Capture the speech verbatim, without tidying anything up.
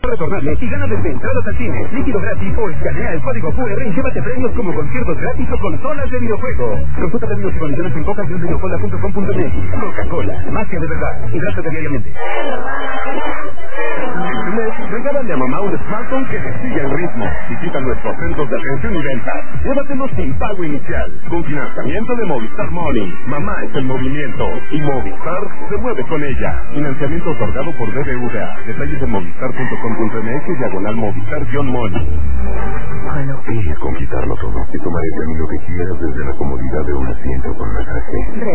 Retornable y gana desde entradas al cine, líquido gratis o escanea el código Q R y llévate premios como conciertos gratis o consolas de videojuego. Consulta términos y condiciones en coca cola punto com punto m x. Coca-Cola, magia de verdad. Hidrátate diariamente. Este mes, regálale a mamá un smartphone que le siga el ritmo. Visita nuestros centros de atención y venta. Llévatelos sin pago inicial. Con financiamiento de Movistar Money. Mamá es el movimiento. Y Movistar se mueve con ella. Financiamiento otorgado por B B V A. Detalles en movistar punto com punto m x diagonal Movistar-Money. Bueno, ella con quitarlo todo y tomar el camino que quieras desde la comodidad de un asiento con masaje.